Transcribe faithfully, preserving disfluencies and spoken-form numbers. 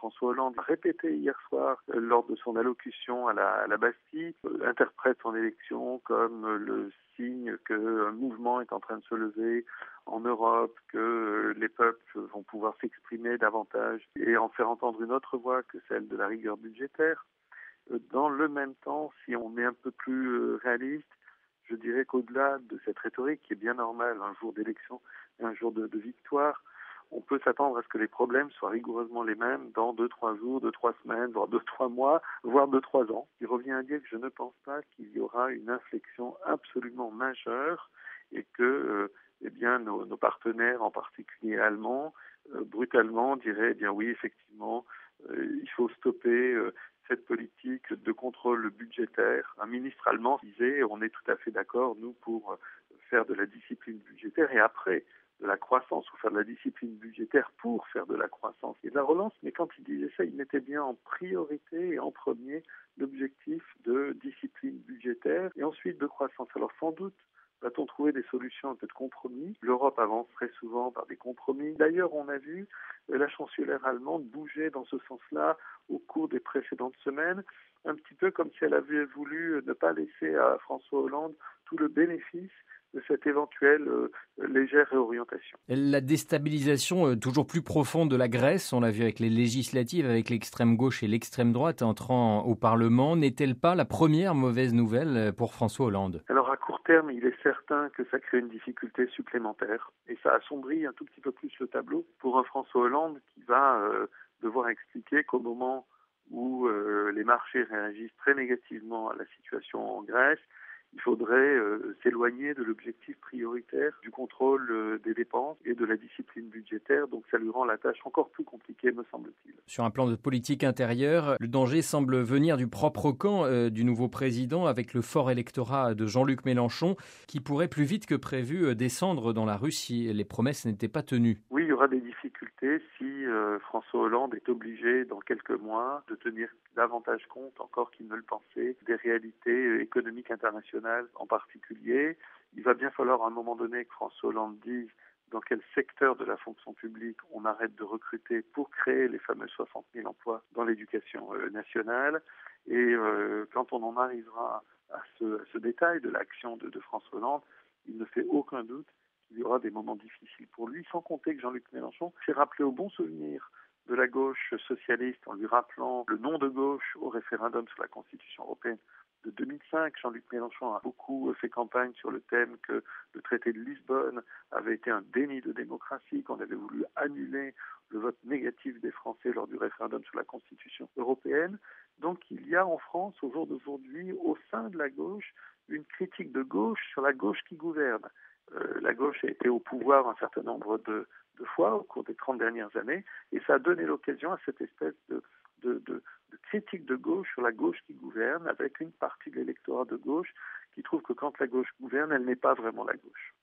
François Hollande a répété hier soir euh, lors de son allocution à la, à la Bastille, euh, interprète son élection comme euh, le signe qu'un mouvement est en train de se lever en Europe, que euh, les peuples vont pouvoir s'exprimer davantage et en faire entendre une autre voix que celle de la rigueur budgétaire. Euh, dans le même temps, si on est un peu plus euh, réaliste, je dirais qu'au-delà de cette rhétorique qui est bien normale, un jour d'élection et un jour de, de victoire, on peut s'attendre à ce que les problèmes soient rigoureusement les mêmes dans deux, trois jours, deux, trois semaines, voire deux, trois mois, voire deux, trois ans. Il revient à dire que je ne pense pas qu'il y aura une inflexion absolument majeure et que euh, eh bien, nos, nos partenaires, en particulier allemands, euh, brutalement diraient, eh bien oui, effectivement, euh, il faut stopper euh, cette politique de contrôle budgétaire. Un ministre allemand disait, on est tout à fait d'accord, nous, pour faire de la discipline budgétaire et après de la croissance ou faire de la discipline budgétaire pour faire de la croissance et de la relance. Mais quand il disait ça, il mettait bien en priorité et en premier l'objectif de discipline budgétaire et ensuite de croissance. Alors sans doute va-t-on trouver des solutions un peu de compromis. L'Europe avance très souvent par des compromis. D'ailleurs, on a vu la chancelière allemande bouger dans ce sens-là au cours des précédentes semaines, un petit peu comme si elle avait voulu ne pas laisser à François Hollande tout le bénéfice de cette éventuelle euh, légère réorientation. La déstabilisation euh, toujours plus profonde de la Grèce, on l'a vu avec les législatives, avec l'extrême gauche et l'extrême droite entrant au Parlement, n'est-elle pas la première mauvaise nouvelle pour François Hollande ? Alors à court terme, il est certain que ça crée une difficulté supplémentaire et ça assombrit un tout petit peu plus le tableau pour un François Hollande qui va euh, devoir expliquer qu'au moment où euh, les marchés réagissent très négativement à la situation en Grèce, il faudrait euh, s'éloigner de l'objectif prioritaire du contrôle euh, des dépenses et de la discipline budgétaire. Donc ça lui rend la tâche encore plus compliquée, me semble-t-il. Sur un plan de politique intérieure, le danger semble venir du propre camp euh, du nouveau président avec le fort électorat de Jean-Luc Mélenchon qui pourrait plus vite que prévu euh, descendre dans la rue si les promesses n'étaient pas tenues. Oui, il y aura des difficultés si euh, François Hollande est obligé dans quelques mois de tenir davantage compte, encore qu'il ne le pensait, des réalités économiques internationales en particulier. Il va bien falloir à un moment donné que François Hollande dise dans quel secteur de la fonction publique on arrête de recruter pour créer les fameux soixante mille emplois dans l'éducation euh, nationale. Et euh, quand on en arrivera à ce, à ce détail de l'action de, de François Hollande, il ne fait aucun doute qu'il y aura des moments difficiles pour lui, sans compter que Jean-Luc Mélenchon s'est rappelé au bon souvenir de la gauche socialiste en lui rappelant le nom de gauche au référendum sur la Constitution européenne de deux mille cinq. Jean-Luc Mélenchon a beaucoup fait campagne sur le thème que le traité de Lisbonne avait été un déni de démocratie, qu'on avait voulu annuler le vote négatif des Français lors du référendum sur la Constitution européenne. Donc il y a en France, au jour d'aujourd'hui, au sein de la gauche, une critique de gauche sur la gauche qui gouverne. Euh, la gauche a été au pouvoir un certain nombre de, de fois au cours des trente dernières années et ça a donné l'occasion à cette espèce de, de, de, de critique de gauche sur la gauche qui gouverne avec une partie de l'électorat de gauche qui trouve que quand la gauche gouverne, elle n'est pas vraiment la gauche.